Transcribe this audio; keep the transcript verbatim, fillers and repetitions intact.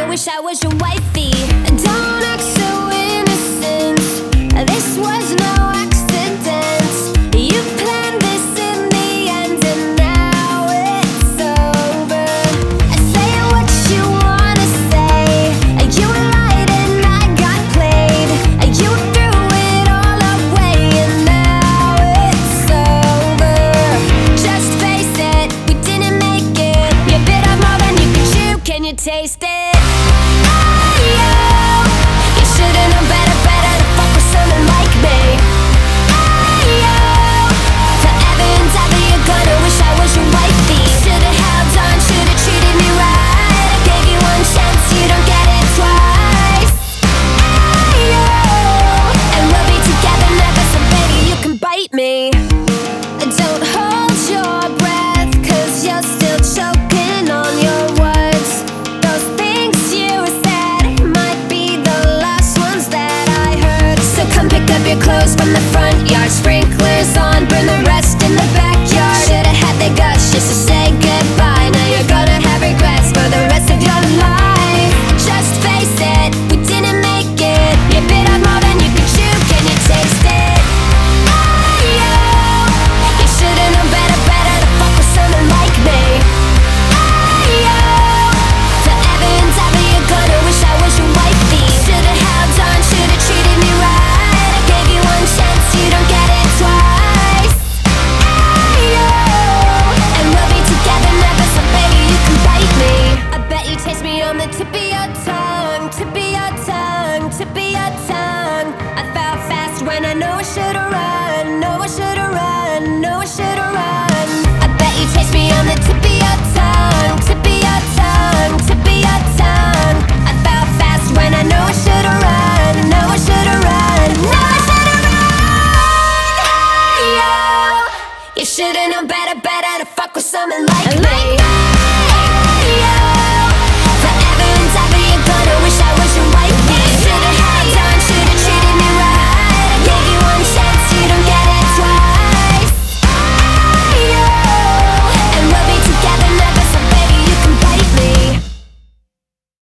wish I was your wifey. Don't act so innocent. This was no accident. You planned this in the end, and now it's over. Say what you wanna say. You lied and I got played. You threw it all away, and now it's over. Just face it, we didn't make it. You bit off more than you could chew. Can you taste it? Me. Don't hold your breath, cause you're still choking on your words. Those things you said might be the last ones that I heard. So come pick up your clothes from the front yard. Sprinklers on, burn the rest in the backyard. Should've had the guts just to say goodbye. Now you're gonna have regrets for the rest of your life. Just face it, we didn't make it. You bit off more than you could chew. Can you taste it? When I know I should've run, know I should've run, know I should've run. I bet you taste me on the tip of your tongue, tip of your tongue, tip of your tongue. I fell fast when I know I should've run, know I should've run, know I should've run. Hey, yo, you should've known better, better to fuck with someone like me.